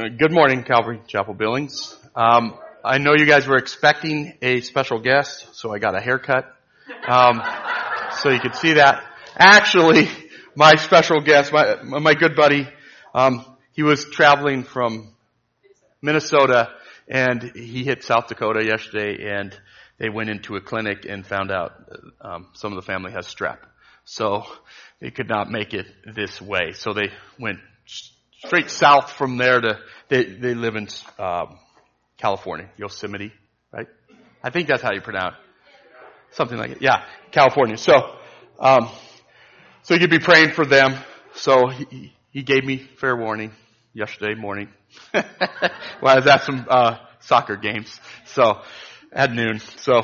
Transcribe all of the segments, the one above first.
Good morning, Calvary Chapel Billings. I know you guys were expecting a special guest, so I got a haircut. So you can see that. Actually, my special guest, my good buddy, he was traveling from Minnesota and he hit South Dakota yesterday, and they went into a clinic and found out some of the family has strep. So they could not make it this way. So they went straight south from there to, they live in California, Yosemite, right? I think that's how you pronounce it. Something like it. Yeah, California. So you could be praying for them. So he gave me fair warning yesterday morning. Well, I was at some soccer games, so at noon. So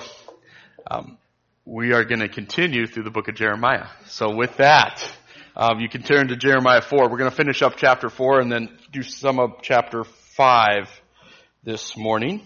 we are going to continue through the book of Jeremiah. So with that, you can turn to Jeremiah 4. We're going to finish up chapter 4 and then do some of chapter 5 this morning.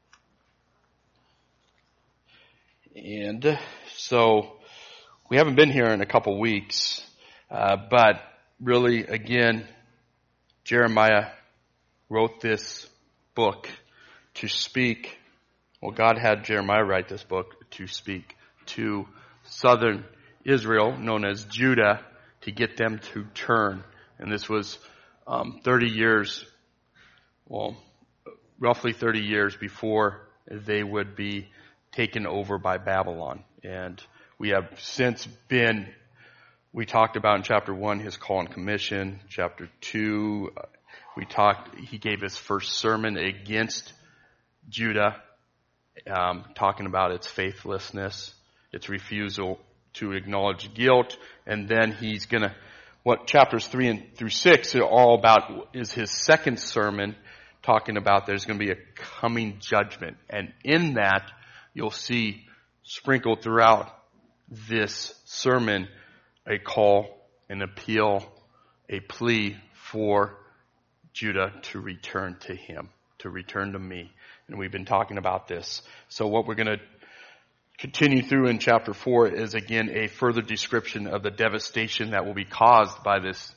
And so we haven't been here in a couple weeks, but really, again, Jeremiah wrote this book to speak. Well, God had Jeremiah write this book to speak to southern Israel, known as Judah, to get them to turn. And this was 30 years, well, roughly 30 years before they would be taken over by Babylon. And we have since been, we talked about in chapter 1 his call and commission. Chapter 2, he gave his first sermon against Judah, talking about its faithlessness, its refusal to acknowledge guilt. And then he's going to, what chapters 3 through 6 are all about is his second sermon, talking about there's going to be a coming judgment. And in that, you'll see sprinkled throughout this sermon a call, an appeal, a plea for Judah to return to him, to return to me. And we've been talking about this. So what we're going to continue through in chapter 4 is again a further description of the devastation that will be caused by this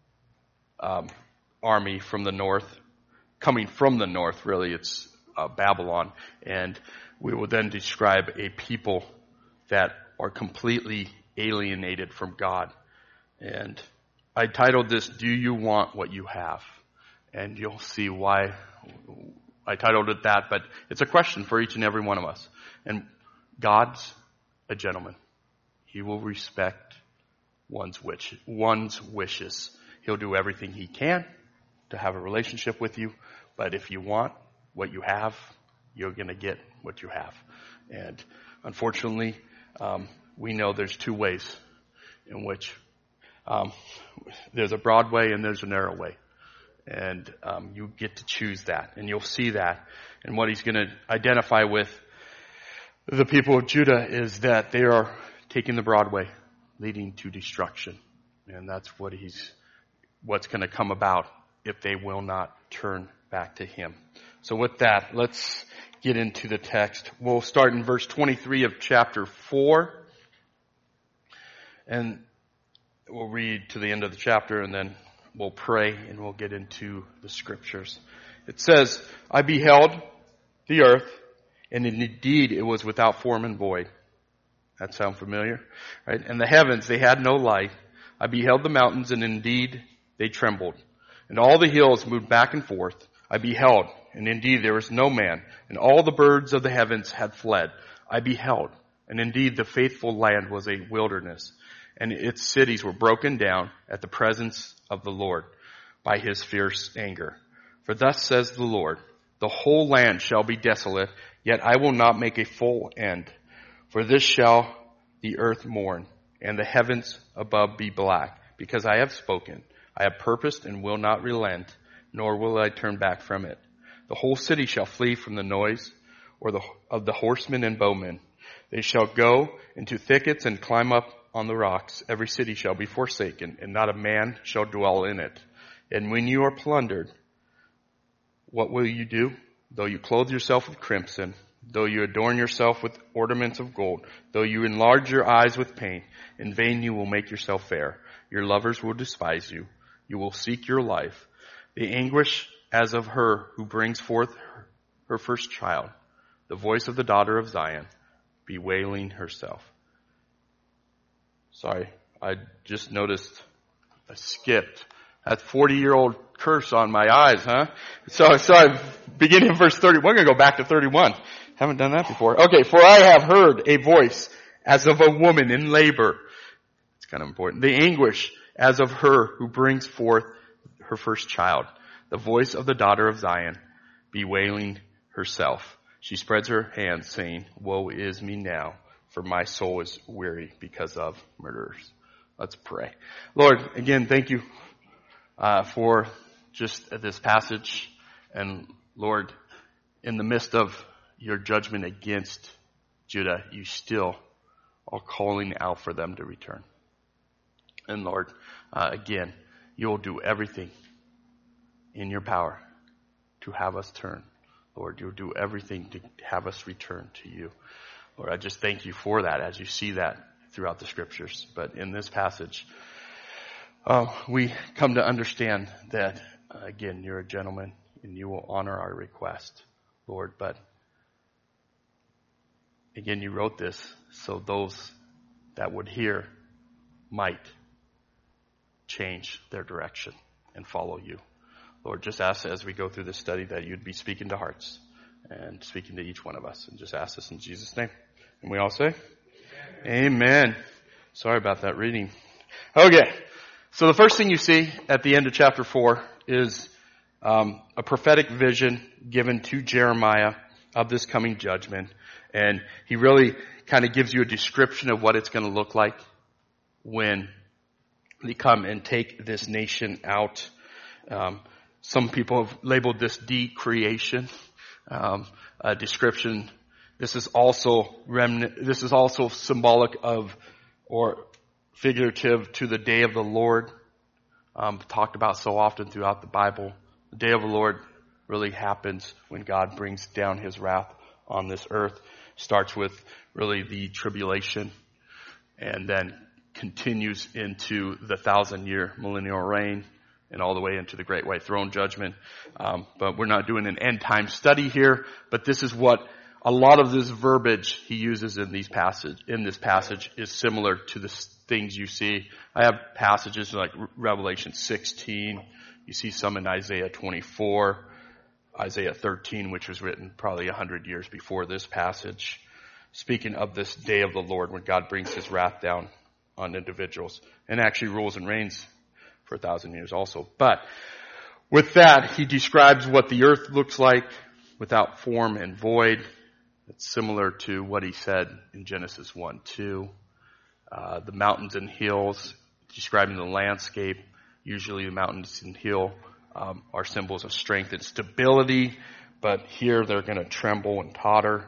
army from the north, coming from the north, really. It's Babylon. And we will then describe a people that are completely alienated from God. And I titled this, Do You Want What You Have? And you'll see why I titled it that, but it's a question for each and every one of us. And God's a gentleman. He will respect one's wishes. He'll do everything he can to have a relationship with you. But if you want what you have, you're going to get what you have. And unfortunately, we know there's two ways in which there's a broad way and there's a narrow way. And you get to choose that. And you'll see that. And what he's going to identify with the people of Judah is that they are taking the broad way, leading to destruction. And that's what's going to come about if they will not turn back to him. So with that, let's get into the text. We'll start in verse 23 of chapter 4. And we'll read to the end of the chapter, and then we'll pray, and we'll get into the scriptures. It says, I beheld the earth, and indeed it was without form and void. That sound familiar? Right? And the heavens, they had no light. I beheld the mountains, and indeed they trembled. And all the hills moved back and forth. I beheld, and indeed there was no man. And all the birds of the heavens had fled. I beheld, and indeed the faithful land was a wilderness. And its cities were broken down at the presence of the Lord by his fierce anger. For thus says the Lord, the whole land shall be desolate, yet I will not make a full end. For this shall the earth mourn, and the heavens above be black, because I have spoken. I have purposed and will not relent, nor will I turn back from it. The whole city shall flee from the noise of the horsemen and bowmen. They shall go into thickets and climb up on the rocks. Every city shall be forsaken, and not a man shall dwell in it. And when you are plundered, what will you do? Though you clothe yourself with crimson, though you adorn yourself with ornaments of gold, though you enlarge your eyes with paint, in vain you will make yourself fair. Your lovers will despise you. You will seek your life. The anguish as of her who brings forth her first child, the voice of the daughter of Zion, bewailing herself. Sorry, I just noticed I skipped. That 40-year-old curse on my eyes, huh? So beginning of verse 30. We're going to go back to 31. Haven't done that before. Okay, for I have heard a voice as of a woman in labor. It's kind of important. The anguish as of her who brings forth her first child. The voice of the daughter of Zion, bewailing herself. She spreads her hands, saying, woe is me now, for my soul is weary because of murderers. Let's pray. Lord, again, thank you for just this passage. And Lord, in the midst of your judgment against Judah, you still are calling out for them to return. And Lord, again, you'll do everything in your power to have us turn. Lord, you'll do everything to have us return to you. Lord, I just thank you for that as you see that throughout the scriptures. But in this passage, we come to understand that, again, you're a gentleman and you will honor our request, Lord. But again, you wrote this so those that would hear might change their direction and follow you. Lord, just ask as we go through this study that you'd be speaking to hearts and speaking to each one of us. And just ask this in Jesus' name. And we all say, Amen. Sorry about that reading. Okay. So the first thing you see at the end of chapter 4 is a prophetic vision given to Jeremiah of this coming judgment. And he really kind of gives you a description of what it's going to look like when they come and take this nation out. Some people have labeled this decreation, a description. This is also symbolic of or figurative to the day of the Lord, talked about so often throughout the Bible. The day of the Lord really happens when God brings down his wrath on this earth. Starts with really the tribulation and then continues into the 1,000-year millennial reign and all the way into the great white throne judgment. But we're not doing an end time study here, but this is what a lot of this verbiage he uses in this passage is similar to the things you see. I have passages like Revelation 16. You see some in Isaiah 24, Isaiah 13, which was written probably 100 years before this passage, speaking of this day of the Lord when God brings his wrath down on individuals and actually rules and reigns for 1,000 years also. But with that, he describes what the earth looks like without form and void. It's similar to what he said in Genesis 1:2. The mountains and hills, describing the landscape. Usually the mountains and hill are symbols of strength and stability, but here they're going to tremble and totter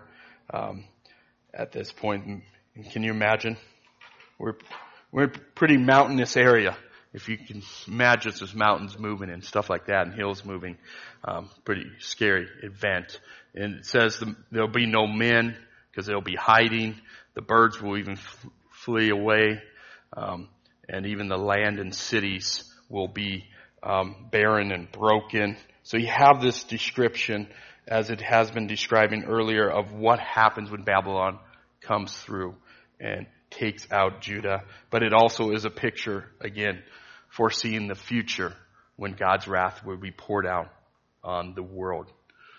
at this point. And can you imagine? We're in a pretty mountainous area. If you can imagine there's mountains moving and stuff like that and hills moving, pretty scary event. And it says there'll be no men because they'll be hiding. The birds will even flee away. And even the land and cities will be barren and broken. So you have this description, as it has been describing earlier, of what happens when Babylon comes through and takes out Judah. But it also is a picture, again, foreseeing the future when God's wrath will be poured out on the world.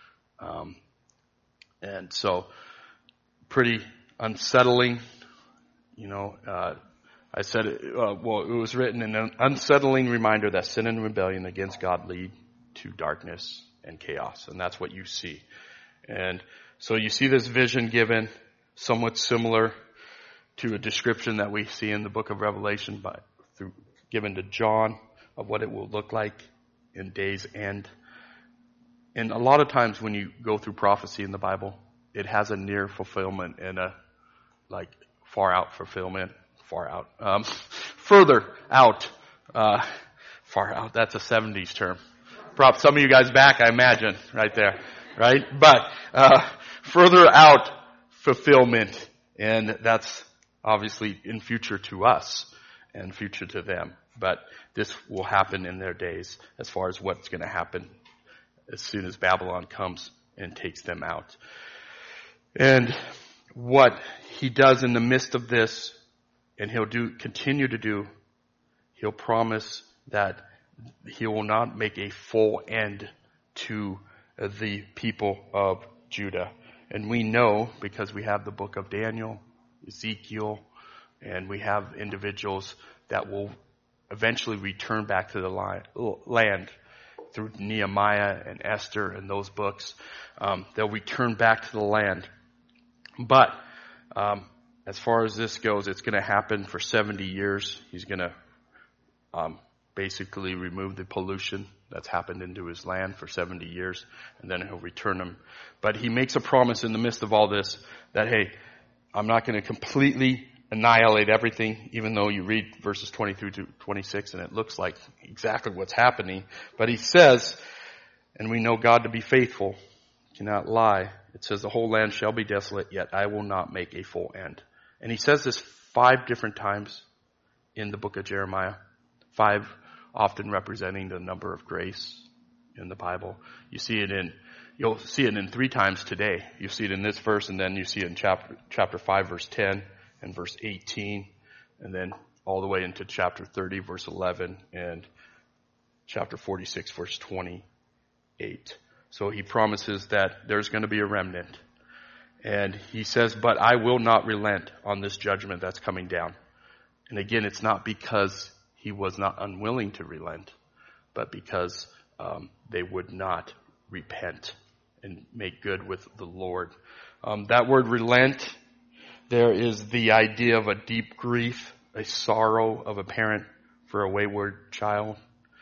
And so pretty unsettling, I said, it was written in an unsettling reminder that sin and rebellion against God lead to darkness and chaos. And that's what you see. And so you see this vision given somewhat similar to a description that we see in the book of Revelation given to John of what it will look like in day's end. And a lot of times when you go through prophecy in the Bible, it has a near fulfillment and a far out fulfillment. Further out. Far out. That's a 70s term. Prop some of you guys back, I imagine, right there. Right? But further out fulfillment. And that's obviously in future to us and future to them. But this will happen in their days as far as what's going to happen as soon as Babylon comes and takes them out. And what he does in the midst of this, and he'll continue to do, he'll promise that he will not make a full end to the people of Judah. And we know, because we have the book of Daniel, Ezekiel, and we have individuals that will eventually return back to the land through Nehemiah and Esther and those books. They'll return back to the land. But as far as this goes, it's going to happen for 70 years. He's going to basically remove the pollution that's happened into his land for 70 years, and then he'll return them. But he makes a promise in the midst of all this that, hey, I'm not going to completely annihilate everything, even though you read verses 23 to 26 and it looks like exactly what's happening. But he says, and we know God to be faithful, cannot lie. It says the whole land shall be desolate, yet I will not make a full end. And he says this 5 different times in the book of Jeremiah. 5 often representing the number of grace in the Bible. You'll see it in 3 times today. You see it in this verse, and then you see it in chapter 5, verse 10, and verse 18, and then all the way into chapter 30, verse 11, and chapter 46, verse 28. So he promises that there's going to be a remnant. And he says, but I will not relent on this judgment that's coming down. And again, it's not because he was not unwilling to relent, but because they would not repent and make good with the Lord. That word relent, there is the idea of a deep grief, a sorrow of a parent for a wayward child.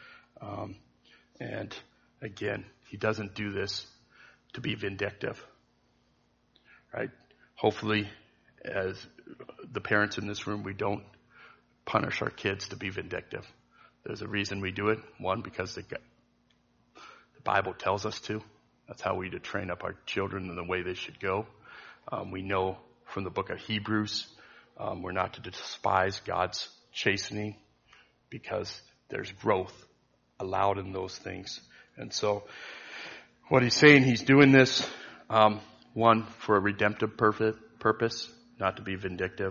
And again, he doesn't do this to be vindictive, right? Hopefully, as the parents in this room, we don't punish our kids to be vindictive. There's a reason we do it. One, because the Bible tells us to. That's how we to train up our children in the way they should go. We know from the book of Hebrews, we're not to despise God's chastening because there's growth allowed in those things. And so what he's saying, he's doing this, one, for a redemptive purpose, not to be vindictive.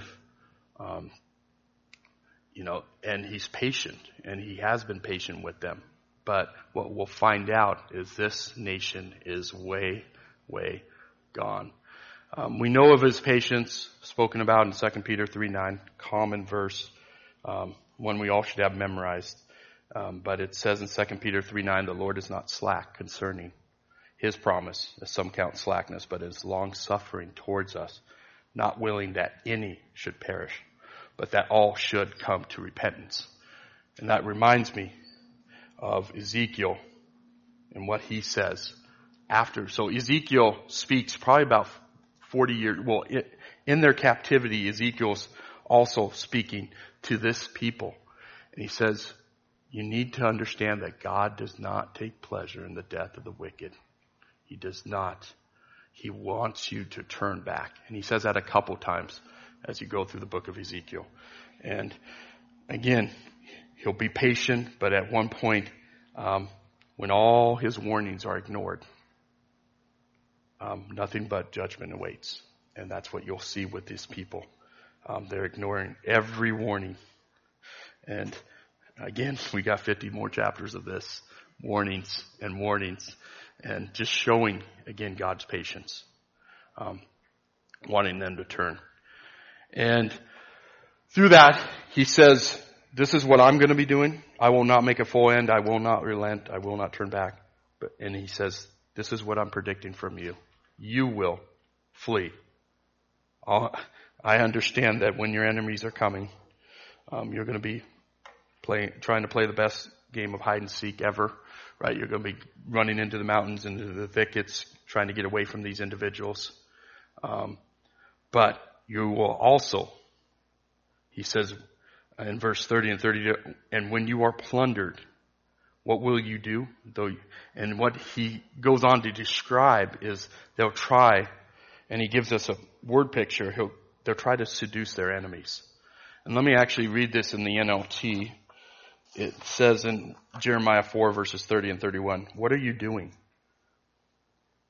And he's patient, and he has been patient with them. But what we'll find out is this nation is way, way gone. We know of his patience, spoken about in 2 Peter 3:9, common verse, one we all should have memorized. But it says in 2 Peter 3:9, the Lord is not slack concerning his promise, as some count slackness, but is long-suffering towards us, not willing that any should perish, but that all should come to repentance. And that reminds me of Ezekiel and what he says after. So Ezekiel speaks probably about 40 years. Well, in their captivity, Ezekiel's also speaking to this people. And he says, you need to understand that God does not take pleasure in the death of the wicked. He does not. He wants you to turn back. And he says that a couple times as you go through the book of Ezekiel. And again, he'll be patient, but at one point, when all his warnings are ignored, nothing but judgment awaits. And that's what you'll see with these people. They're ignoring every warning. And again, we got 50 more chapters of this. Warnings and warnings. And just showing, again, God's patience. Wanting them to turn. And through that, he says, this is what I'm going to be doing. I will not make a full end. I will not relent. I will not turn back. And he says, this is what I'm predicting from you. You will flee. I understand that when your enemies are coming, you're going to be trying to play the best game of hide and seek ever, right? You're going to be running into the mountains, into the thickets, trying to get away from these individuals. But you will also, he says in verse 30 and 32, and when you are plundered, what will you do? And what he goes on to describe is they'll try, and he gives us a word picture, they'll try to seduce their enemies. And let me actually read this in the NLT. It says in Jeremiah 4 verses 30 and 31, what are you doing?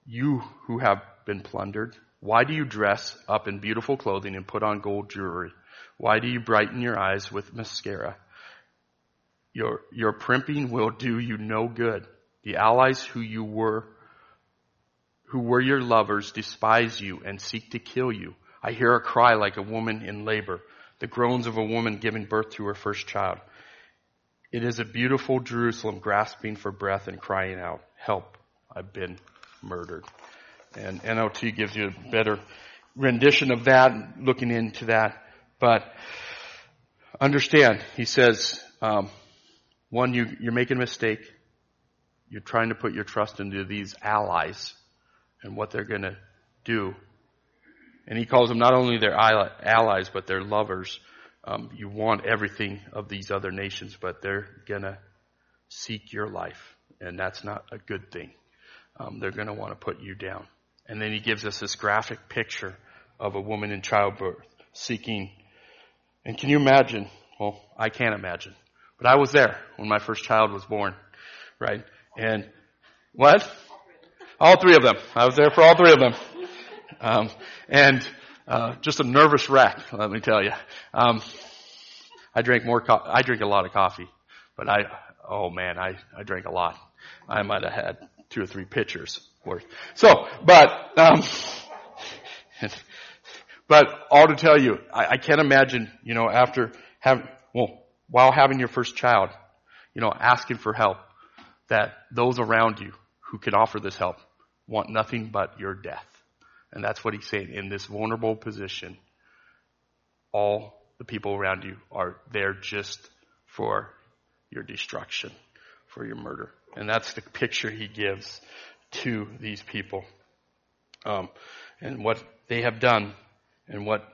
You who have been plundered, why do you dress up in beautiful clothing and put on gold jewelry? Why do you brighten your eyes with mascara? Your primping will do you no good. The allies who were your lovers despise you and seek to kill you. I hear a cry like a woman in labor, the groans of a woman giving birth to her first child. It is a beautiful Jerusalem grasping for breath and crying out, help, I've been murdered. And NLT gives you a better rendition of that, looking into that. But understand, he says, one, you're making a mistake. You're trying to put your trust into these allies and what they're going to do. And he calls them not only their allies, but their lovers. You want everything of these other nations, but they're going to seek your life. And that's not a good thing. They're going to want to put you down. And then he gives us this graphic picture of a woman in childbirth seeking. And can you imagine? Well, I can't imagine. But I was there when my first child was born, right? And what? All three of them. I was there for all three of them. Just a nervous wreck, let me tell you. I drank I drink a lot of coffee, but I drank a lot. I might have had 2 or 3 pitchers worth. So, but all to tell you, I can't imagine, while having your first child, asking for help, that those around you who can offer this help want nothing but your death. And that's what he's saying. In this vulnerable position, all the people around you are there just for your destruction, for your murder. And that's the picture he gives to these people. And what they have done and what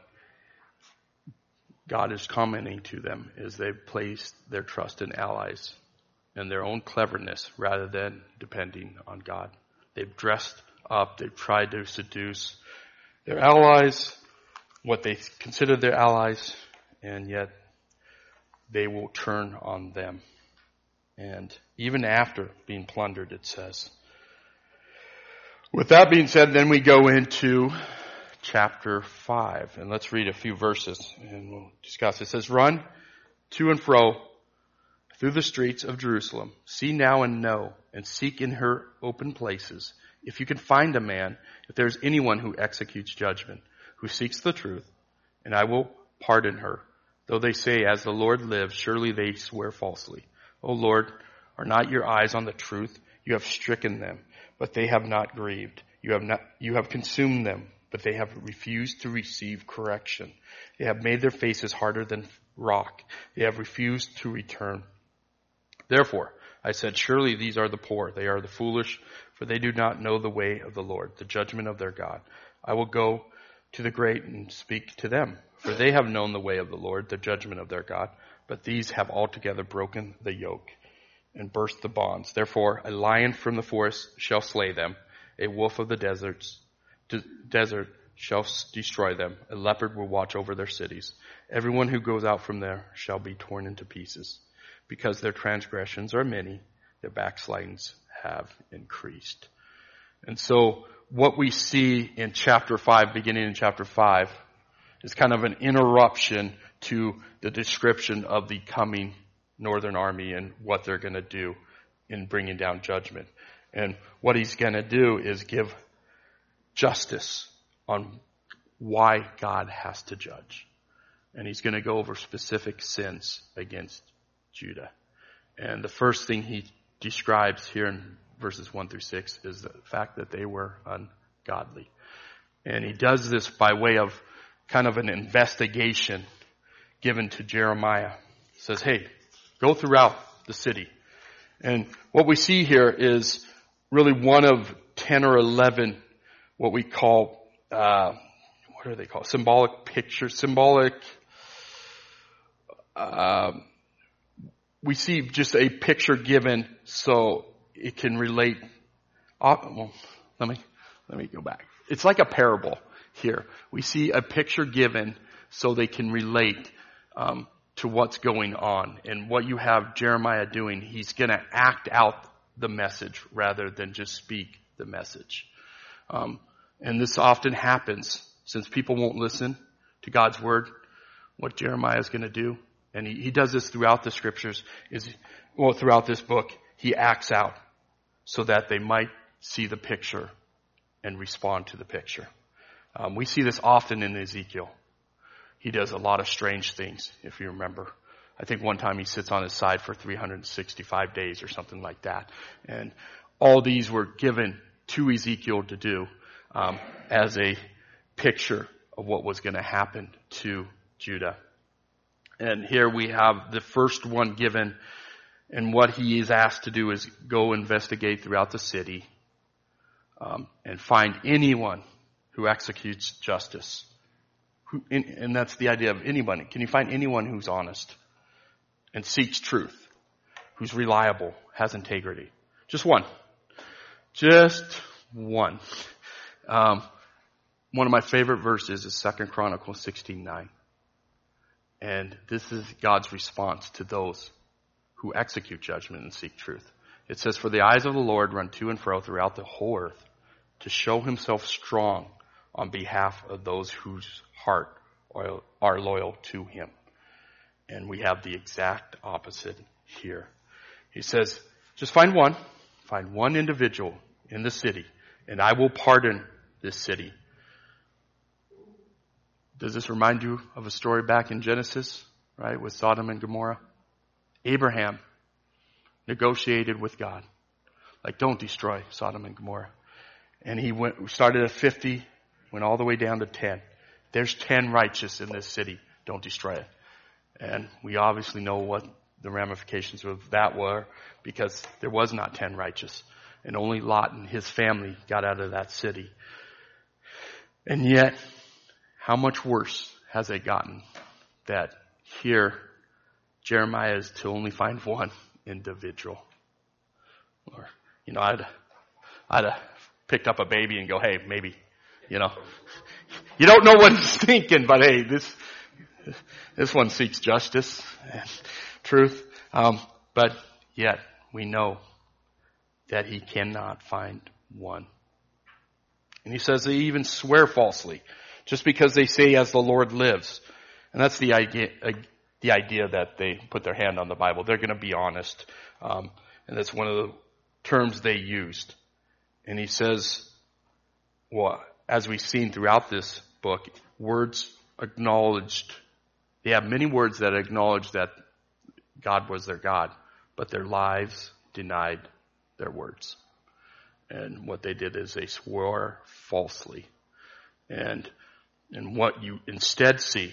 God is commenting to them is they've placed their trust in allies and their own cleverness rather than depending on God. They've dressed up, they've tried to seduce their allies, what they consider their allies, and yet they will turn on them. And even after being plundered, it says. With that being said, then we go into chapter 5. And let's read a few verses and we'll discuss. It says, run to and fro through the streets of Jerusalem. See now and know, and seek in her open places. If you can find a man, if there's anyone who executes judgment, who seeks the truth, and I will pardon her. Though they say, as the Lord lives, surely they swear falsely. O Lord, are not your eyes on the truth? You have stricken them, but they have not grieved. You have consumed them, but they have refused to receive correction. They have made their faces harder than rock. They have refused to return. Therefore, I said, surely these are the poor. They are the foolish, for they do not know the way of the Lord, the judgment of their God. I will go to the great and speak to them, for they have known the way of the Lord, the judgment of their God. But these have altogether broken the yoke and burst the bonds. Therefore, a lion from the forest shall slay them. A wolf of the desert shall destroy them. A leopard will watch over their cities. Everyone who goes out from there shall be torn into pieces. Because their transgressions are many, their backslidings have increased. And so what we see in chapter 5, beginning in chapter 5, is kind of an interruption to the description of the coming northern army and what they're going to do in bringing down judgment. And what he's going to do is give justice on why God has to judge. And he's going to go over specific sins against Judah. And the first thing he describes here in verses 1 through 6 is the fact that they were ungodly. And he does this by way of kind of an investigation given to Jeremiah. He says, hey, go throughout the city. And what we see here is really one of 10 or 11 what we call, what are they called? Symbolic pictures, we see just a picture given so it can relate. Well, let me go back. It's like a parable here. We see a picture given so they can relate to what's going on. And what you have Jeremiah doing, he's going to act out the message rather than just speak the message. And this often happens since people won't listen to God's word, what Jeremiah is going to do. And he does this throughout the scriptures, throughout this book. He acts out so that they might see the picture and respond to the picture. We see this often in Ezekiel. He does a lot of strange things, if you remember. I think one time he sits on his side for 365 days or something like that. And all these were given to Ezekiel to do as a picture of what was going to happen to Judah. And here we have the first one given, and what he is asked to do is go investigate throughout the city and find anyone who executes justice. And that's the idea of anybody. Can you find anyone who's honest and seeks truth, who's reliable, has integrity? Just one. Just one. One of my favorite verses is 2 Chronicles 16:9. And this is God's response to those who execute judgment and seek truth. It says, "For the eyes of the Lord run to and fro throughout the whole earth to show himself strong on behalf of those whose heart are loyal to him." And we have the exact opposite here. He says, just find one individual in the city, and I will pardon this city. Does this remind you of a story back in Genesis, right, with Sodom and Gomorrah? Abraham negotiated with God, like, don't destroy Sodom and Gomorrah. And he started at 50, went all the way down to 10. There's 10 righteous in this city. Don't destroy it. And we obviously know what the ramifications of that were, because there was not 10 righteous. And only Lot and his family got out of that city. And yet, how much worse has it gotten that here Jeremiah is to only find one individual? Or, I'd have picked up a baby and go, hey, maybe, you don't know what he's thinking, but hey, this one seeks justice and truth. But yet we know that he cannot find one. And he says they even swear falsely, just because they say, as the Lord lives. And that's the idea that they put their hand on the Bible. They're going to be honest. And that's one of the terms they used. And he says, well, as we've seen throughout this book, words acknowledged, they have many words that acknowledge that God was their God, but their lives denied their words. And what they did is they swore falsely. And what you instead see,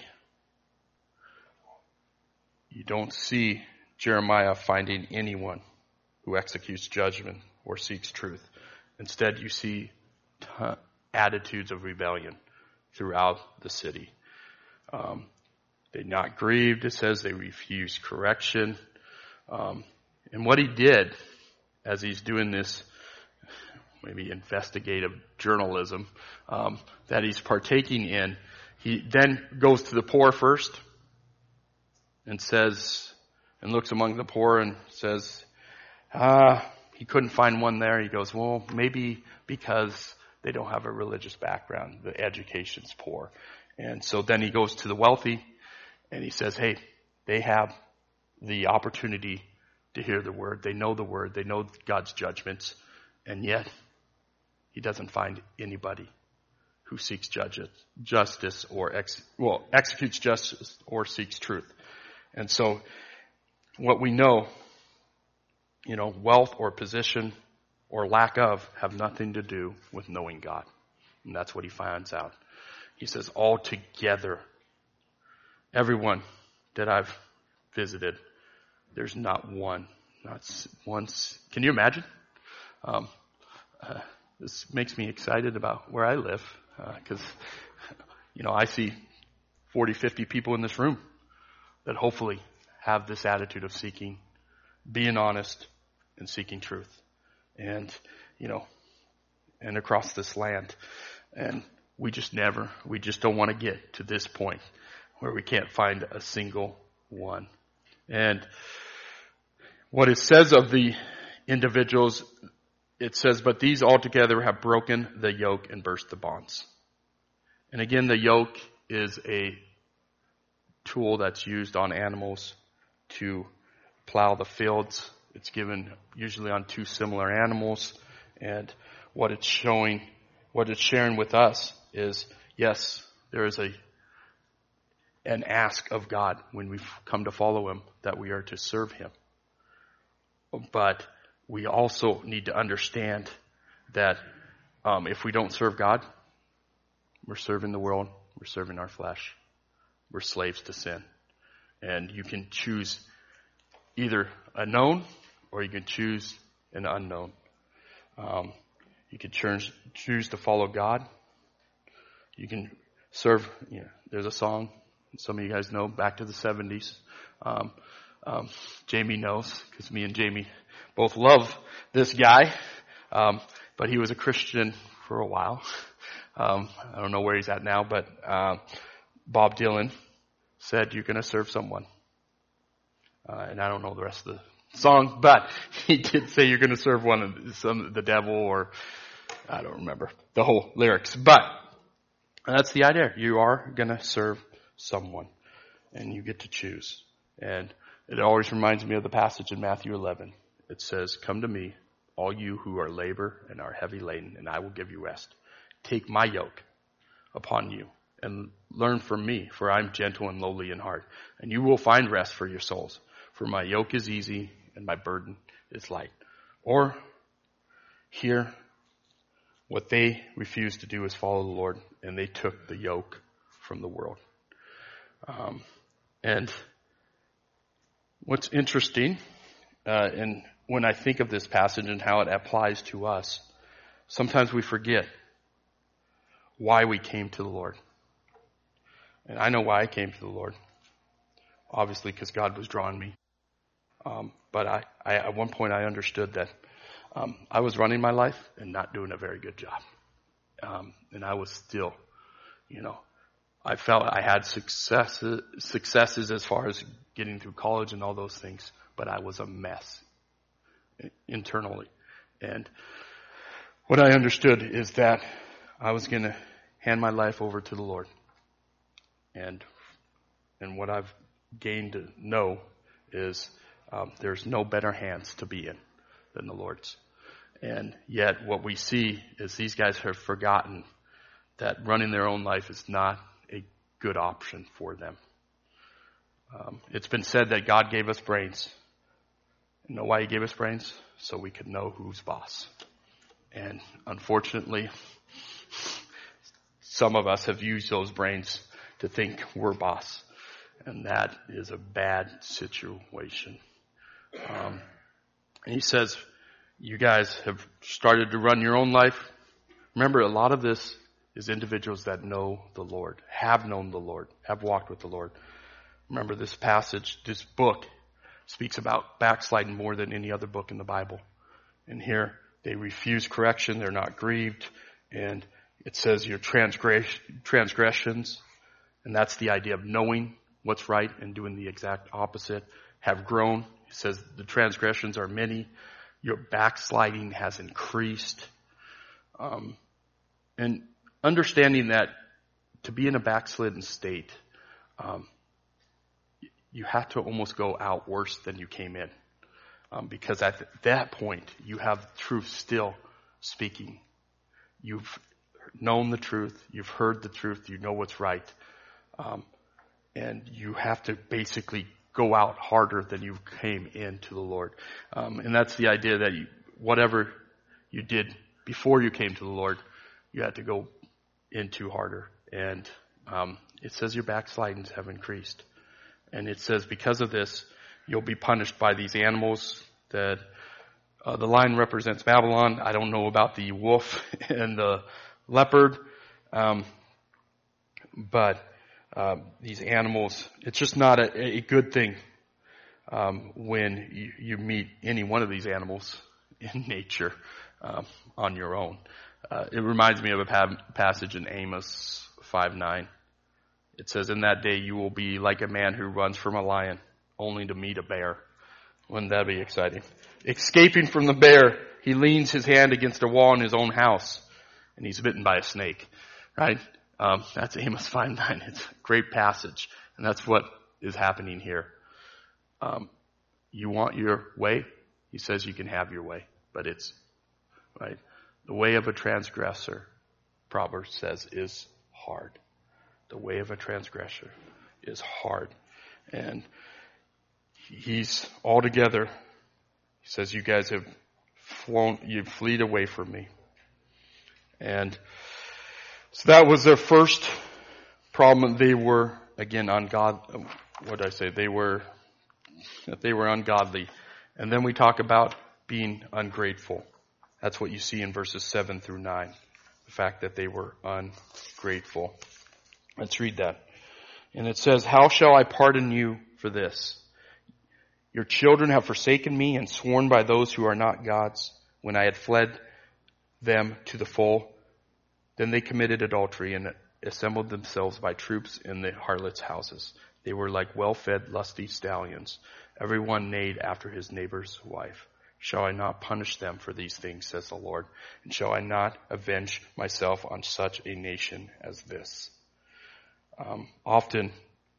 you don't see Jeremiah finding anyone who executes judgment or seeks truth. Instead, you see attitudes of rebellion throughout the city. They're not grieved. It says they refused correction. And what he did as he's doing this, maybe investigative journalism, that he's partaking in, he then goes to the poor first and says, and looks among the poor and says, he couldn't find one there. He goes, well, maybe because they don't have a religious background. The education's poor. And so then he goes to the wealthy and he says, hey, they have the opportunity to hear the word. They know the word. They know God's judgments. And yet he doesn't find anybody who seeks justice or executes justice or seeks truth. And so what we know, wealth or position or lack of have nothing to do with knowing God. And that's what he finds out. He says, altogether, everyone that I've visited, there's not one. Not once. Can you imagine? This makes me excited about where I live, because, I see 40, 50 people in this room that hopefully have this attitude of seeking, being honest, and seeking truth. And, and across this land. And we just don't want to get to this point where we can't find a single one. And what it says of the individuals, it says, but these altogether have broken the yoke and burst the bonds. And again, the yoke is a tool that's used on animals to plow the fields. It's given usually on two similar animals. And what it's sharing with us is, yes, there is an ask of God when we come to follow him that we are to serve him. But we also need to understand that if we don't serve God, we're serving the world, we're serving our flesh, we're slaves to sin. And you can choose either a known or you can choose an unknown. You can choose to follow God. You can serve, there's a song, some of you guys know, back to the 70s. Jamie knows, because me and Jamie both love this guy. But he was a Christian for a while. I don't know where he's at now, but Bob Dylan said, you're going to serve someone. And I don't know the rest of the song, but he did say you're going to serve the devil, or I don't remember the whole lyrics. But that's the idea. You are going to serve someone, and you get to choose. And it always reminds me of the passage in Matthew 11. It says, come to me, all you who are labor and are heavy laden, and I will give you rest. Take my yoke upon you and learn from me, for I'm gentle and lowly in heart, and you will find rest for your souls. For my yoke is easy and my burden is light. Or here, what they refused to do is follow the Lord, and they took the yoke from the world. And what's interesting, and when I think of this passage and how it applies to us, sometimes we forget why we came to the Lord. And I know why I came to the Lord. Obviously, because God was drawing me. But I at one point I understood that I was running my life and not doing a very good job. And I was still, I felt I had successes as far as getting through college and all those things, but I was a mess internally. And what I understood is that I was going to hand my life over to the Lord. And what I've gained to know is there's no better hands to be in than the Lord's. And yet what we see is these guys have forgotten that running their own life is not a good option for them. It's been said that God gave us brains. You know why he gave us brains? So we could know who's boss. And unfortunately, some of us have used those brains to think we're boss. And that is a bad situation. And he says, you guys have started to run your own life. Remember, a lot of this is individuals that know the Lord, have known the Lord, have walked with the Lord. Remember, this passage, this book, speaks about backsliding more than any other book in the Bible. And here, they refuse correction, they're not grieved, and it says your transgressions, and that's the idea of knowing what's right and doing the exact opposite, have grown. It says the transgressions are many, your backsliding has increased. And understanding that to be in a backslidden state, you have to almost go out worse than you came in. Because at that point, you have truth still speaking. You've known the truth. You've heard the truth. You know what's right. And you have to basically go out harder than you came into the Lord. And that's the idea that whatever you did before you came to the Lord, you had to go into harder. And it says your backslidings have increased. And it says because of this, you'll be punished by these animals. That the lion represents Babylon. I don't know about the wolf and the leopard. But these animals, it's just not a good thing when you meet any one of these animals in nature on your own. It reminds me of a passage in Amos 5:9. It says, in that day you will be like a man who runs from a lion only to meet a bear. Wouldn't that be exciting? Escaping from the bear he leans his hand against a wall in his own house and he's bitten by a snake, right? That's Amos 5:9. It's a great passage. And that's what is happening here. You want your way? He says you can have your way, but it's, right? The way of a transgressor, Proverbs says, is hard. The way of a transgressor is hard. And he's altogether, he says, you guys have you've fled away from me. And so that was their first problem. They were, again, what did I say? They were ungodly. And then we talk about being ungrateful. That's what you see in verses 7 through 9. The fact that they were ungrateful. Let's read that. And it says, how shall I pardon you for this? Your children have forsaken me and sworn by those who are not gods. When I had fled them to the full, then they committed adultery and assembled themselves by troops in the harlots' houses. They were like well-fed, lusty stallions. Everyone neighed after his neighbor's wife. Shall I not punish them for these things, says the Lord? And shall I not avenge myself on such a nation as this? Often,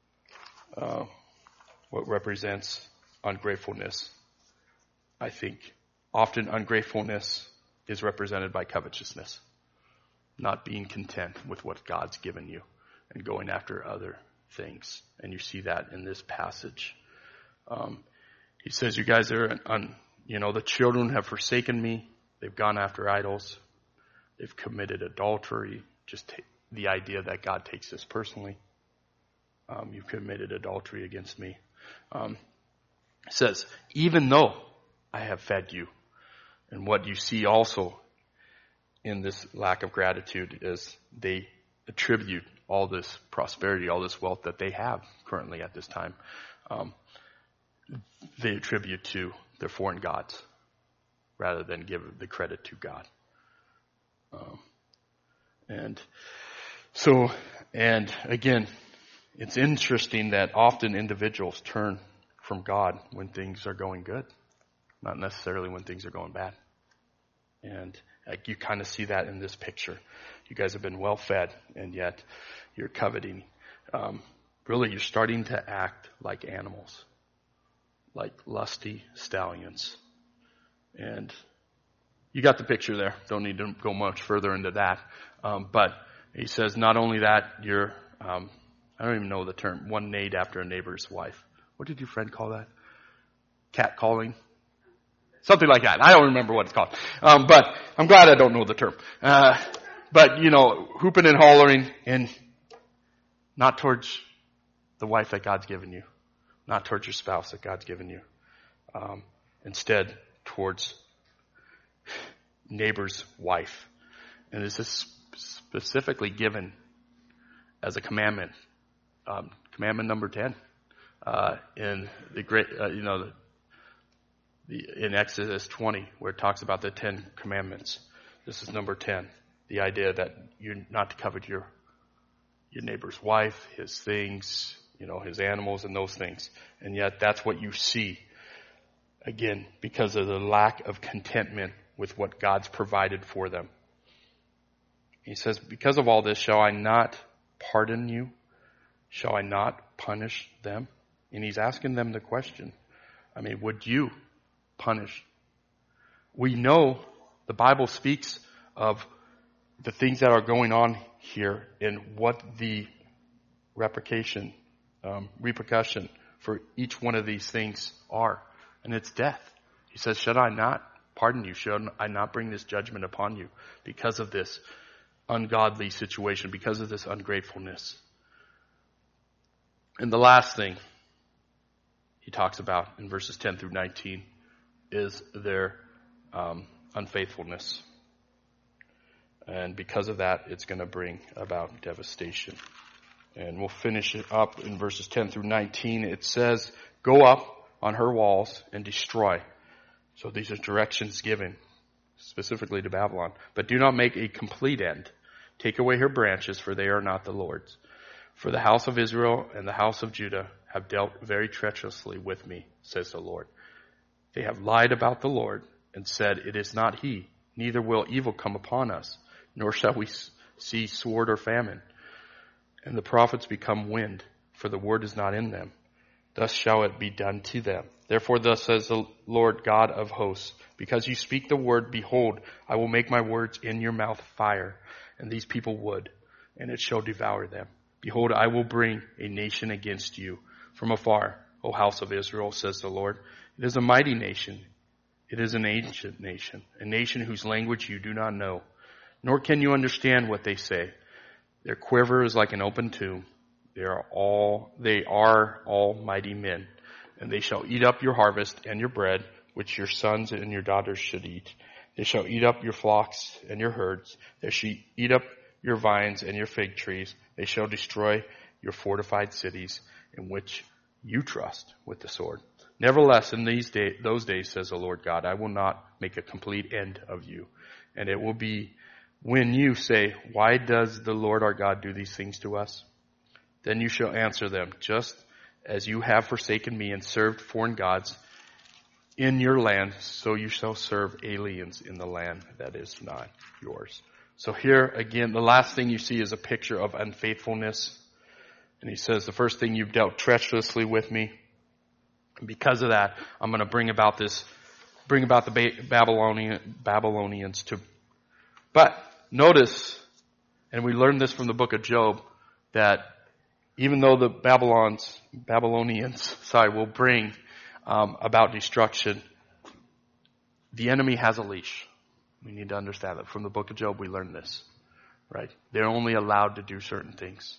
what represents ungratefulness, I think, often ungratefulness is represented by covetousness. Not being content with what God's given you and going after other things. And you see that in this passage. He says, you guys are, the children have forsaken me. They've gone after idols. They've committed adultery. Just the idea that God takes this personally. You've committed adultery against me. It says, even though I have fed you. And what you see also in this lack of gratitude is they attribute all this prosperity, all this wealth that they have currently at this time. They attribute to their foreign gods rather than give the credit to God. And again, it's interesting that often individuals turn from God when things are going good, not necessarily when things are going bad. And you kind of see that in this picture. You guys have been well fed, and yet you're coveting. Really, you're starting to act like animals, like lusty stallions. And you got the picture there. Don't need to go much further into that. But he says not only that, you're, I don't even know the term, one neighed after a neighbor's wife. What did your friend call that? Cat calling? Something like that. I don't remember what it's called. But I'm glad I don't know the term. But, hooping and hollering, and not towards the wife that God's given you. Not towards your spouse that God's given you. Instead, towards neighbor's wife. And this is specifically given as a commandment. Commandment number 10. In the great, in Exodus 20, where it talks about the 10 commandments. This is number 10. The idea that you're not to covet your neighbor's wife, his things, his animals and those things. And yet that's what you see, again, because of the lack of contentment with what God's provided for them. He says, because of all this, shall I not pardon you? Shall I not punish them? And he's asking them the question. Would you punish? We know the Bible speaks of the things that are going on here and what the repercussion for each one of these things are. And it's death. He says, should I not pardon you? Should I not bring this judgment upon you because of this ungodly situation, because of this ungratefulness? And the last thing he talks about in verses 10 through 19 is their unfaithfulness. And because of that, it's going to bring about devastation. And we'll finish it up in verses 10 through 19. It says, go up on her walls and destroy. So these are directions given specifically to Babylon. But do not make a complete end. Take away her branches, for they are not the Lord's. For the house of Israel and the house of Judah have dealt very treacherously with me, says the Lord. They have lied about the Lord and said, "It is not he, neither will evil come upon us, nor shall we see sword or famine." And the prophets become wind, for the word is not in them. Thus shall it be done to them. Therefore thus says the Lord God of hosts, because you speak the word, behold, I will make my words in your mouth fire, and these people wood, and it shall devour them. Behold, I will bring a nation against you from afar, O house of Israel, says the Lord. It is a mighty nation. It is an ancient nation, a nation whose language you do not know, nor can you understand what they say. Their quiver is like an open tomb. They are all mighty men, and they shall eat up your harvest and your bread, which your sons and your daughters should eat. They shall eat up your flocks and your herds. They shall eat up your vines and your fig trees. They shall destroy your fortified cities in which you trust with the sword. Nevertheless, in those days, says the Lord God, I will not make a complete end of you. And it will be when you say, why does the Lord our God do these things to us? Then you shall answer them, just as you have forsaken me and served foreign gods in your land, so you shall serve aliens in the land that is not yours. So here again, the last thing you see is a picture of unfaithfulness. And he says, the first thing, you've dealt treacherously with me. And because of that, I'm going to bring about the Babylonians to. But notice, and we learned this from the book of Job, that even though the Babylonians will bring about destruction, the enemy has a leash. We need to understand that. From the book of Job, we learned this, right? They're only allowed to do certain things.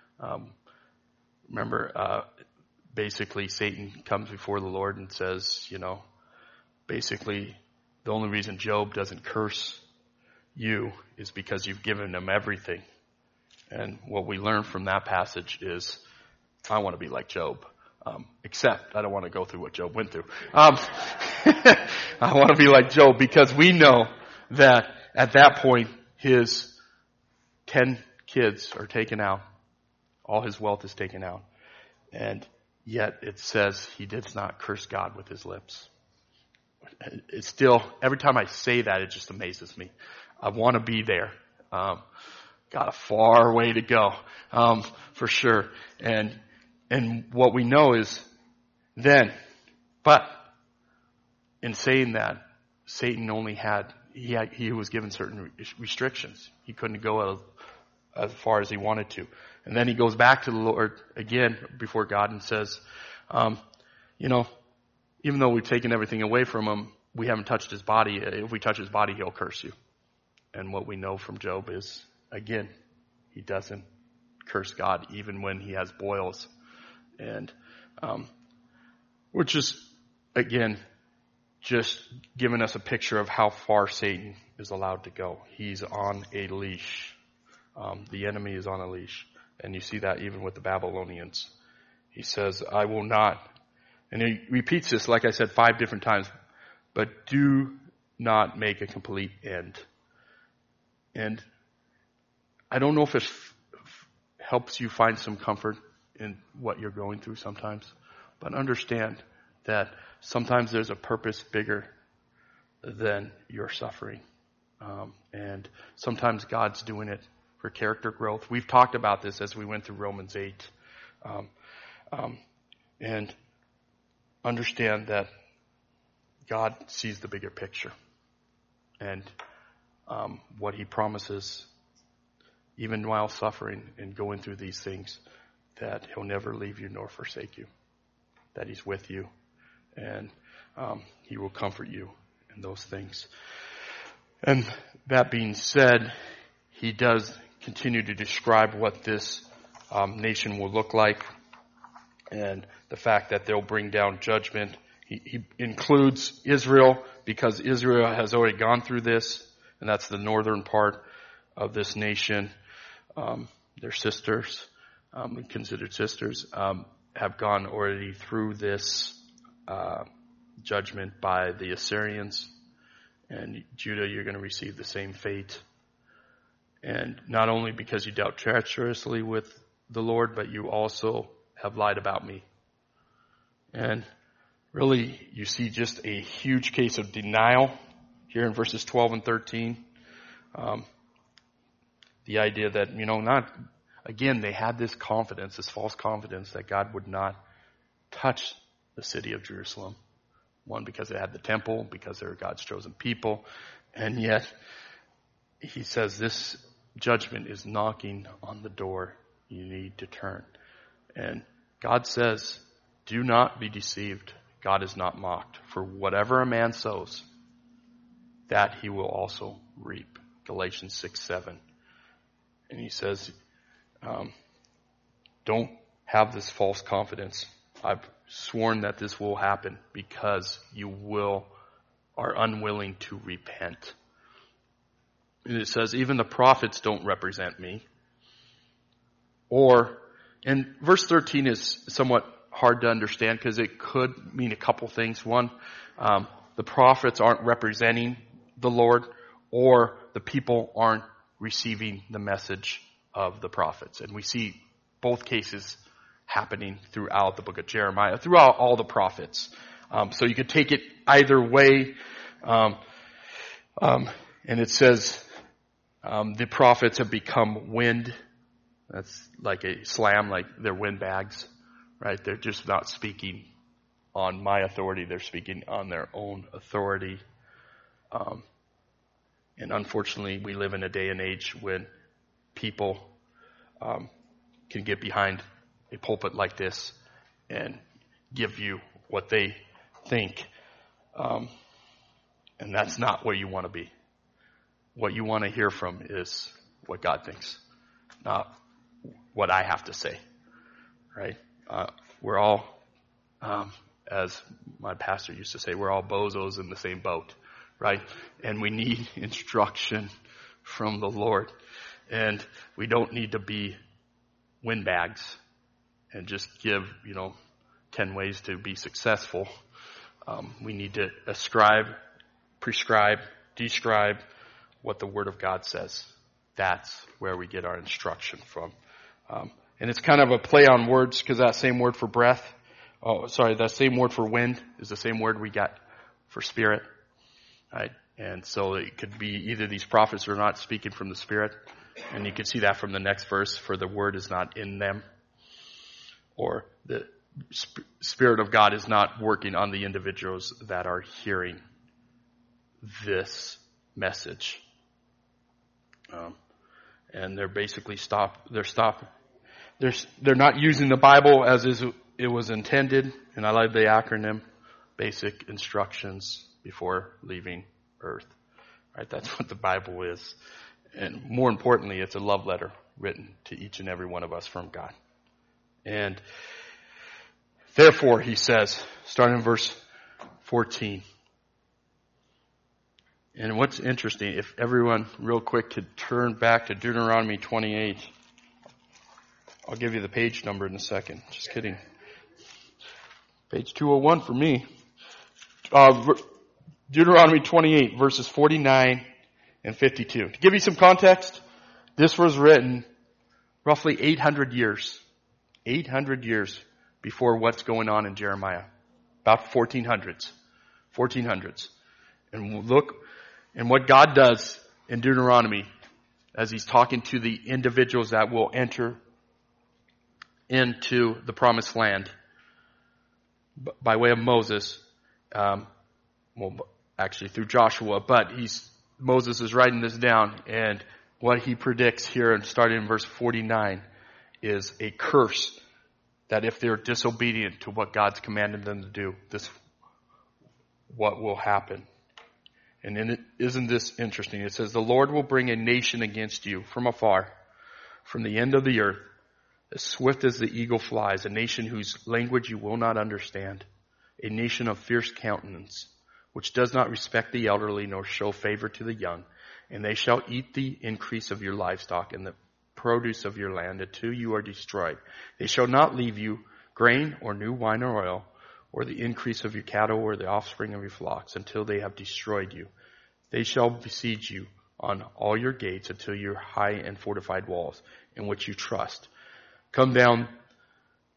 Remember, basically Satan comes before the Lord and says, basically the only reason Job doesn't curse you is because you've given him everything. And what we learn from that passage is, I want to be like Job. Except I don't want to go through what Job went through. I want to be like Job, because we know that at that point his 10 kids are taken out. All his wealth is taken out. And yet it says he does not curse God with his lips. It's still, every time I say that, it just amazes me. I want to be there. Got a far way to go, for sure. And what we know is then, but in saying that, Satan only he was given certain restrictions. He couldn't go as far as he wanted to. And then he goes back to the Lord again before God and says, even though we've taken everything away from him, we haven't touched his body. If we touch his body, he'll curse you. And what we know from Job is, again, he doesn't curse God even when he has boils. And which is, again, just giving us a picture of how far Satan is allowed to go. He's on a leash. The enemy is on a leash. And you see that even with the Babylonians. He says, I will not. And he repeats this, like I said, 5 different times. But do not make a complete end. And I don't know if it helps you find some comfort in what you're going through sometimes. But understand that sometimes there's a purpose bigger than your suffering. And sometimes God's doing it for character growth. We've talked about this as we went through Romans 8. And understand that God sees the bigger picture. And what he promises, even while suffering and going through these things, that he'll never leave you nor forsake you. That he's with you. And he will comfort you in those things. And that being said, he does continue to describe what this nation will look like, and the fact that they'll bring down judgment. He includes Israel because Israel has already gone through this, and that's the northern part of this nation. Their sisters, considered sisters, have gone already through this judgment by the Assyrians. And Judah, you're going to receive the same fate. And not only because you dealt treacherously with the Lord, but you also have lied about me. And really, you see just a huge case of denial here in verses 12 and 13. The idea that, again, they had this confidence, this false confidence that God would not touch the city of Jerusalem. One, because it had the temple, because they were God's chosen people. And yet, he says this judgment is knocking on the door. You need to turn. And God says, do not be deceived. God is not mocked. For whatever a man sows, that he will also reap. Galatians 6:7. And he says, don't have this false confidence. I've sworn that this will happen because you are unwilling to repent. And it says, even the prophets don't represent me. And verse 13 is somewhat hard to understand because it could mean a couple things. One, the prophets aren't representing the Lord, or the people aren't receiving the message of the prophets. And we see both cases happening throughout the book of Jeremiah, throughout all the prophets. So you could take it either way. And it says, the prophets have become wind. That's like a slam, like they're windbags, right? They're just not speaking on my authority. They're speaking on their own authority. And unfortunately, we live in a day and age when people can get behind a pulpit like this and give you what they think. And that's not where you want to be. What you want to hear from is what God thinks, not what I have to say, right? We're all, as my pastor used to say, we're all bozos in the same boat, right? And we need instruction from the Lord. And we don't need to be windbags and just give, 10 ways to be successful. We need to prescribe, describe what the Word of God says. That's where we get our instruction from. And it's kind of a play on words because that same word for that same word for wind is the same word we got for spirit. Right? And so it could be either these prophets are not speaking from the Spirit, and you can see that from the next verse, for the word is not in them, or the Spirit of God is not working on the individuals that are hearing this message. And they're basically they're not using the Bible as it was intended, and I like the acronym, basic instructions before leaving earth. Right? That's what the Bible is. And more importantly, it's a love letter written to each and every one of us from God. And therefore, he says, starting in verse 14. And what's interesting, if everyone real quick could turn back to Deuteronomy 28. I'll give you the page number in a second. Just kidding. Page 201 for me. Deuteronomy 28, verses 49 and 52. To give you some context, this was written roughly 800 years before what's going on in Jeremiah. About 1400s. And look, and what God does in Deuteronomy as he's talking to the individuals that will enter into the promised land by way of Moses, actually through Joshua, but Moses is writing this down, and what he predicts here, and starting in verse 49, is a curse that if they're disobedient to what God's commanded them to do, what will happen. And isn't this interesting? It says, the Lord will bring a nation against you from afar, from the end of the earth, as swift as the eagle flies, a nation whose language you will not understand, a nation of fierce countenance, which does not respect the elderly nor show favor to the young, and they shall eat the increase of your livestock and the produce of your land until you are destroyed. They shall not leave you grain or new wine or oil, or the increase of your cattle or the offspring of your flocks, until they have destroyed you. They shall besiege you on all your gates until your high and fortified walls, in which you trust, come down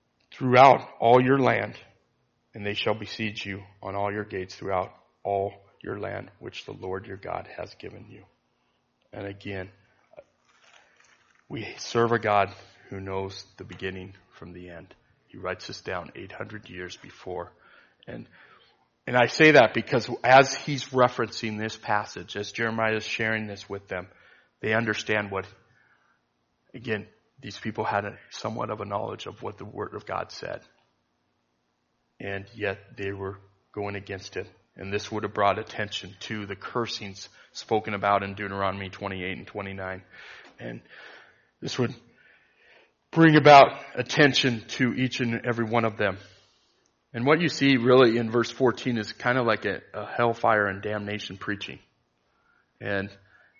throughout all your land, and they shall besiege you on all your gates throughout all your land, which the Lord your God has given you. And again, we serve a God who knows the beginning from the end. He writes this down 800 years before. And I say that because as he's referencing this passage, as Jeremiah is sharing this with them, they understand what, again, these people had somewhat of a knowledge of what the Word of God said. And yet they were going against it. And this would have brought attention to the cursings spoken about in Deuteronomy 28 and 29. And this would bring about attention to each and every one of them. And what you see really in verse 14 is kind of like a hellfire and damnation preaching. And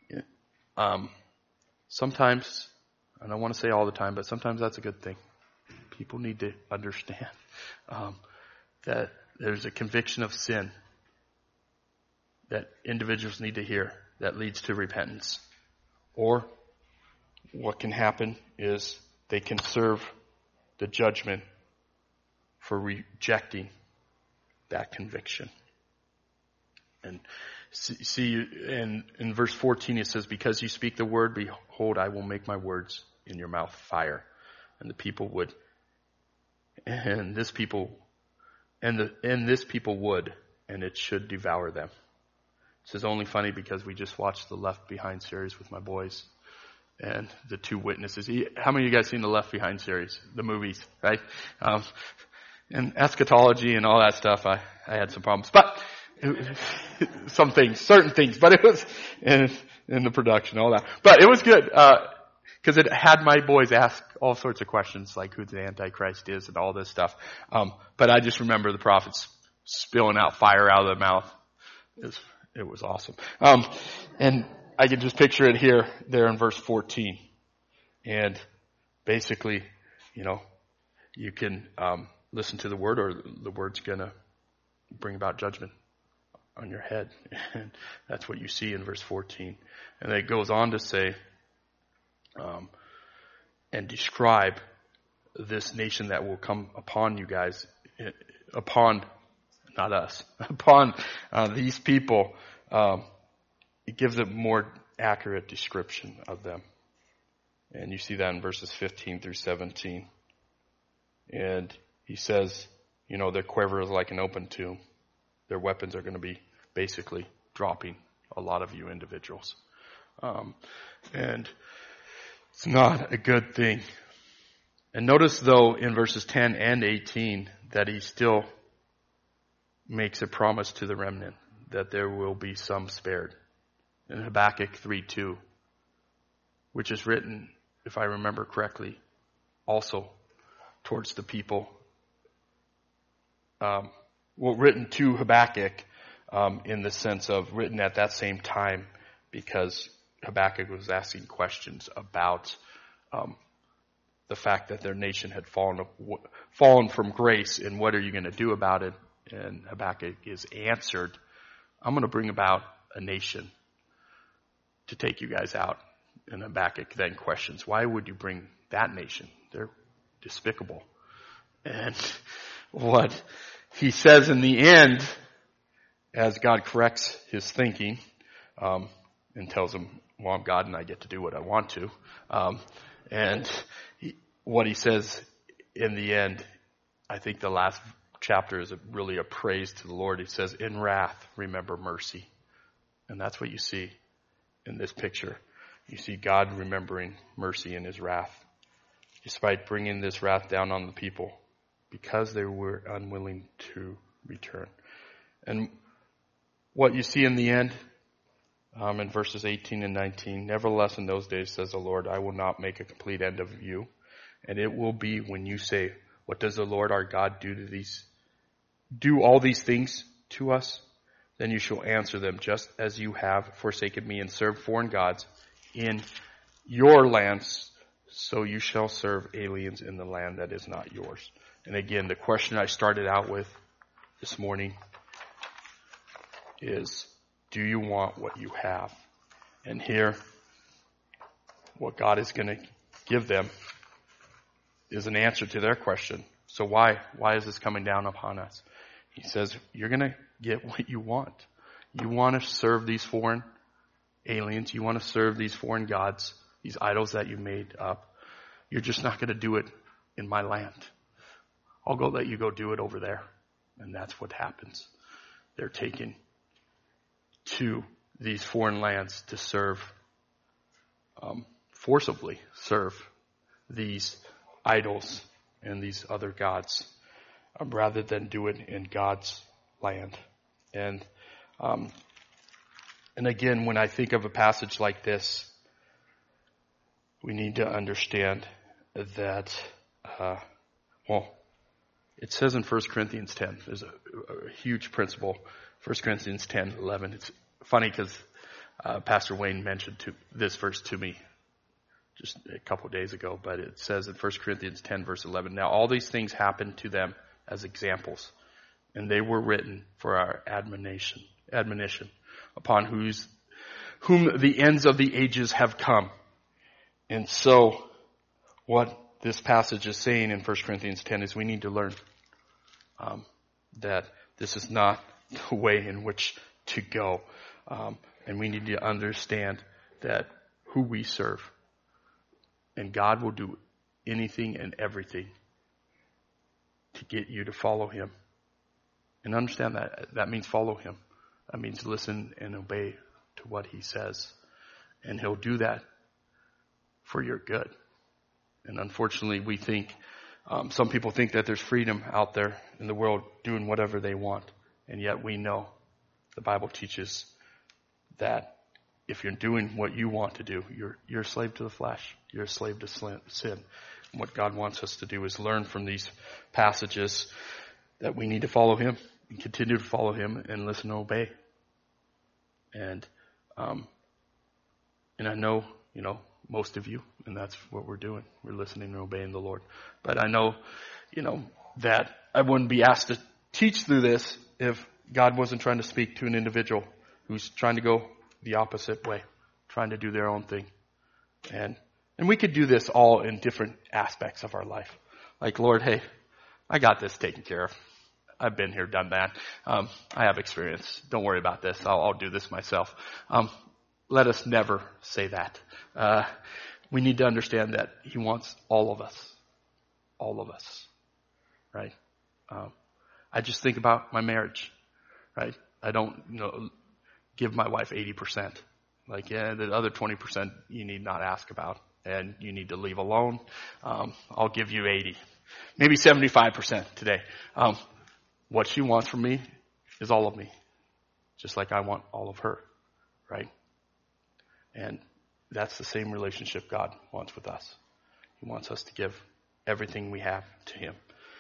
sometimes, I don't want to say all the time, but sometimes that's a good thing. People need to understand that there's a conviction of sin that individuals need to hear that leads to repentance. Or what can happen is they can serve the judgment for rejecting that conviction. And see in verse 14 it says, because you speak the word, behold, I will make my words in your mouth fire. And this people would, and it should devour them. This is only funny because we just watched the Left Behind series with my boys and the two witnesses. How many of you guys seen the Left Behind series? The movies, right? And eschatology and all that stuff, I had some problems. But some things, certain things, but it was in the production, all that. But it was good, because it had my boys ask all sorts of questions, like who the Antichrist is and all this stuff. But I just remember the prophets spilling out fire out of their mouth. It was awesome. And I can just picture it there in verse 14. And basically, you can, listen to the word, or the word's gonna bring about judgment on your head. And that's what you see in verse 14. And it goes on to say, and describe this nation that will come upon you guys, not us, upon these people. It gives a more accurate description of them. And you see that in verses 15 through 17. And he says, their quiver is like an open tomb. Their weapons are going to be basically dropping a lot of you individuals. And it's not a good thing. And notice, though, in verses 10 and 18, that he still makes a promise to the remnant that there will be some spared. In Habakkuk 3:2, which is written, if I remember correctly, also towards the people. Written to Habakkuk in the sense of written at that same time, because Habakkuk was asking questions about the fact that their nation had fallen from grace, and what are you going to do about it? And Habakkuk is answered, I'm going to bring about a nation to take you guys out. And Habakkuk then questions, why would you bring that nation? They're despicable. And what he says in the end, as God corrects his thinking, and tells him, well, I'm God and I get to do what I want to. What he says in the end, I think the last chapter is really a praise to the Lord. He says, in wrath, remember mercy. And that's what you see in this picture. You see God remembering mercy in his wrath, despite bringing this wrath down on the people, because they were unwilling to return. And what you see in the end, in verses 18 and 19, nevertheless in those days, says the Lord, I will not make a complete end of you. And it will be when you say, what does the Lord our God do all these things to us? Then you shall answer them, just as you have forsaken me and served foreign gods in your lands, so you shall serve aliens in the land that is not yours. And again, the question I started out with this morning is, do you want what you have? And here, what God is going to give them is an answer to their question. So why is this coming down upon us? He says, you're going to get what you want. You want to serve these foreign aliens. You want to serve these foreign gods, these idols that you made up. You're just not going to do it in my land. I'll go let you go do it over there. And that's what happens. They're taken to these foreign lands to serve, forcibly serve these idols and these other gods, rather than do it in God's land. And again, when I think of a passage like this, we need to understand that, it says in 1 Corinthians 10, there's a huge principle, 1 Corinthians 10:11. It's funny because Pastor Wayne mentioned this verse to me just a couple of days ago, but it says in 1 Corinthians 10 verse 11, now all these things happened to them as examples, and they were written for our admonition, upon whom the ends of the ages have come. And so what this passage is saying in 1 Corinthians 10 is we need to learn that this is not the way in which to go. And we need to understand that who we serve. And God will do anything and everything to get you to follow him. And understand that means follow him. That means listen and obey to what he says. And he'll do that for your good. And unfortunately, we think, some people think that there's freedom out there in the world doing whatever they want. And yet we know the Bible teaches that if you're doing what you want to do, you're a slave to the flesh. You're a slave to sin. And what God wants us to do is learn from these passages that we need to follow him and continue to follow him and listen and obey. And I know, most of you, and that's what we're doing. We're listening and obeying the Lord. But I know, that I wouldn't be asked to teach through this if God wasn't trying to speak to an individual who's trying to go the opposite way, trying to do their own thing. And we could do this all in different aspects of our life. Like, Lord, hey, I got this taken care of. I've been here, done that. I have experience. Don't worry about this. I'll do this myself. Let us never say that. We need to understand that he wants all of us, right? I just think about my marriage, right? I don't, give my wife 80%. Like, the other 20% you need not ask about and you need to leave alone. I'll give you 80, maybe 75% today. What she wants from me is all of me, just like I want all of her, right? And that's the same relationship God wants with us. He wants us to give everything we have to him.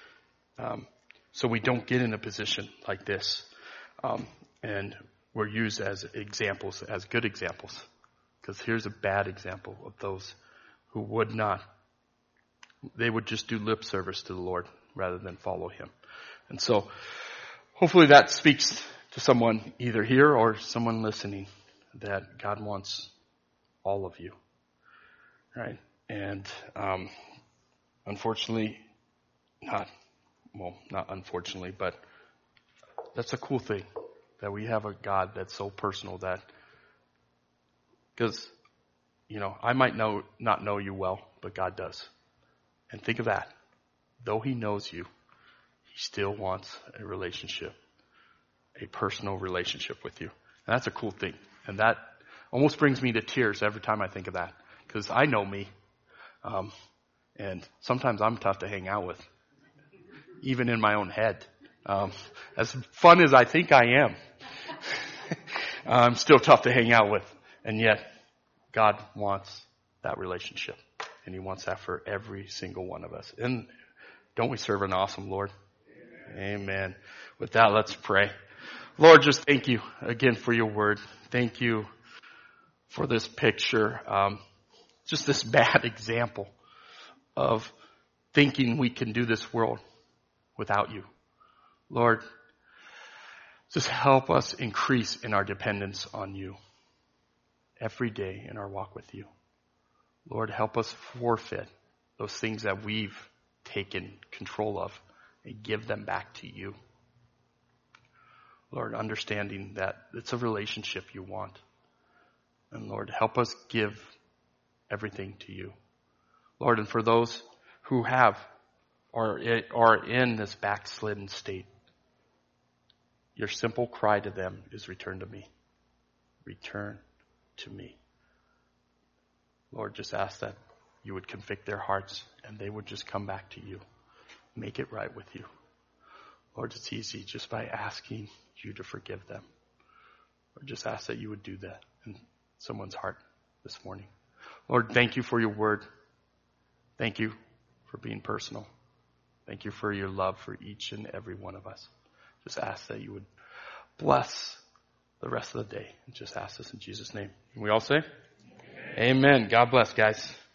So we don't get in a position like this. And we're used as examples, as good examples. Because here's a bad example of those who would not. They would just do lip service to the Lord rather than follow him. And so hopefully that speaks to someone either here or someone listening, that God wants all of you, right? And unfortunately, not unfortunately, but that's a cool thing, that we have a God that's so personal that, because, I might not know you well, but God does. And think of that. Though he knows you, he still wants a relationship, a personal relationship with you. And that's a cool thing. And that almost brings me to tears every time I think of that, because I know me. And sometimes I'm tough to hang out with, even in my own head. As fun as I think I am, I'm still tough to hang out with. And yet, God wants that relationship. And he wants that for every single one of us. And don't we serve an awesome Lord? Amen. With that, let's pray. Lord, just thank you again for your word. Thank you for this picture. Just this bad example of thinking we can do this world without you. Lord, just help us increase in our dependence on you every day in our walk with you. Lord, help us forfeit those things that we've taken control of and give them back to you. Lord, understanding that it's a relationship you want. And Lord, help us give everything to you. Lord, and for those who have or are in this backslidden state, your simple cry to them is return to me. Return to me. Lord, just ask that you would convict their hearts and they would just come back to you. Make it right with you. Lord, it's easy just by asking you to forgive them. Or just ask that you would do that in someone's heart this morning. Lord, thank you for your word. Thank you for being personal. Thank you for your love for each and every one of us. Just ask that you would bless the rest of the day. And just ask this in Jesus' name. Can we all say? Amen. God bless, guys.